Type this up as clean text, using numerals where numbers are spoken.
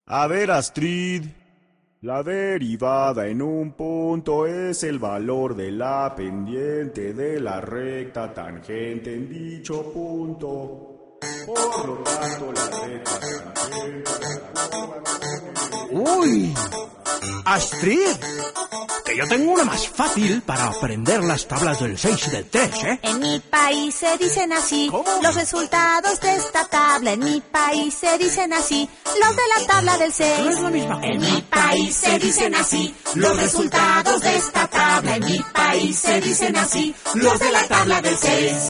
A ver, Astrid, la derivada en un punto es el valor de la pendiente de la recta tangente en dicho punto. Por lo tanto, la recta tangente... ¡Uy! ¡Astrid! Que yo tengo una más fácil para aprender las tablas del 6 y del 3, ¿eh? En mi país se dicen así. ¿Cómo? Los resultados de esta tabla. En mi país se dicen así. Los de la tabla del 6. No es la misma cosa. En mi país se dicen así. Los resultados de esta tabla. En mi país se dicen así. Los de la tabla del 6.